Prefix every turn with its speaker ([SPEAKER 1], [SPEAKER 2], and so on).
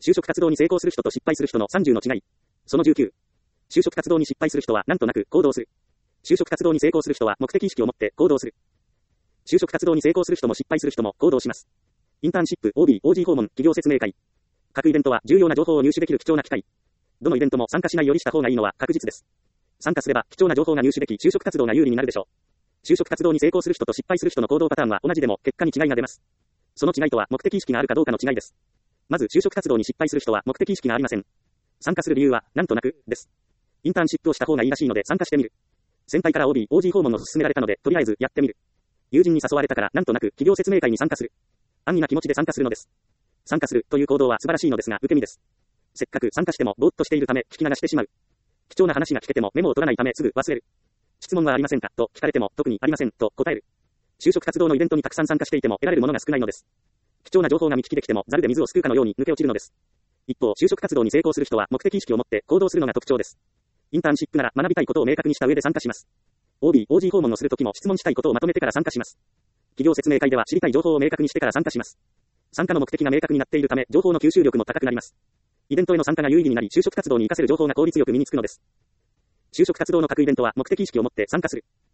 [SPEAKER 1] 就職活動に成功する人と失敗する人の30の違い。その19。就職活動に失敗する人はなんとなく行動する。就職活動に成功する人は目的意識を持って行動する。就職活動に成功する人も失敗する人も行動します。インターンシップ、OB、OG 訪問、企業説明会。各イベントは重要な情報を入手できる貴重な機会。どのイベントも参加しないよりした方がいいのは確実です。参加すれば貴重な情報が入手でき、就職活動が有利になるでしょう。就職活動に成功する人と失敗する人の行動パターンは同じでも結果に違いが出ます。その違いとは目的意識があるかどうかの違いです。まず就職活動に失敗する人は目的意識がありません。参加する理由はなんとなくです。インターンシップをした方がいいらしいので参加してみる。先輩から OB、OG 訪問を勧められたのでとりあえずやってみる。友人に誘われたからなんとなく企業説明会に参加する。安易な気持ちで参加するのです。参加するという行動は素晴らしいのですが受け身です。せっかく参加してもぼーっとしているため聞き流してしまう。貴重な話が聞けてもメモを取らないためすぐ忘れる。質問はありませんかと聞かれても特にありませんと答える。就職活動のイベントにたくさん参加していても得られるものが少ないのです。貴重な情報が見聞きできてもザルで水をすくうかのように抜け落ちるのです。一方、就職活動に成功する人は目的意識を持って行動するのが特徴です。インターンシップなら学びたいことを明確にした上で参加します。OB、OG 訪問をするときも質問したいことをまとめてから参加します。企業説明会では知りたい情報を明確にしてから参加します。参加の目的が明確になっているため情報の吸収力も高くなります。イベントへの参加が有意義になり就職活動に活かせる情報が効率よく身につくのです。就職活動の各イベントは目的意識を持って参加する。